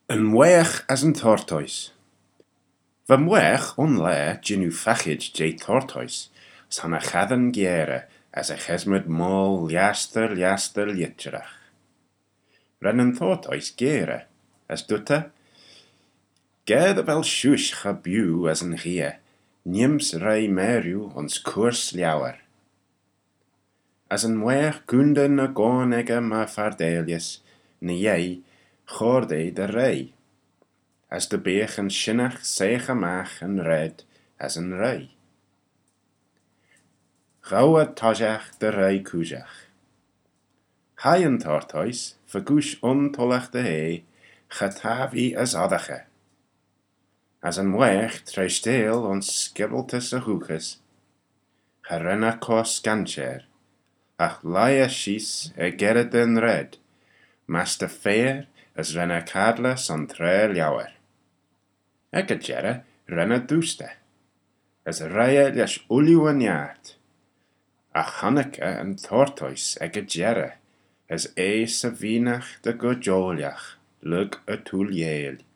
Yn weach as yn tortoise. Fy mweach onle gynnu fachid jay tortoise, san a chadden giere as a chesmyd mol liaster lietrach. Ren yn tortoise giere, as dutta. Gedd fel siwsh cha biw as yn chia, nims rai meriw ons cwrs liawer. As yn mweach gundyn y gôn ega ma fardelius, na iei, chord ei dy rei. As dy beach yn sinnach seich amach yn red as yn rei. Gau a tojach dy rei cwjach. Hai yn tortoise, fagwsh tolach dy he, chataf I as odache. As yn weach treisteel ons skibeltus a hwchus, charenna cos gancher, ach laia shis gered yn red, mas dy feir as renna cadla son tre liawer. Ec a gera renna dwsta, as raya leis uliw yn iart, a Hanukkah yn tortoise ec a gera, as sa vinach dy go joliach, lug y tŵl iel.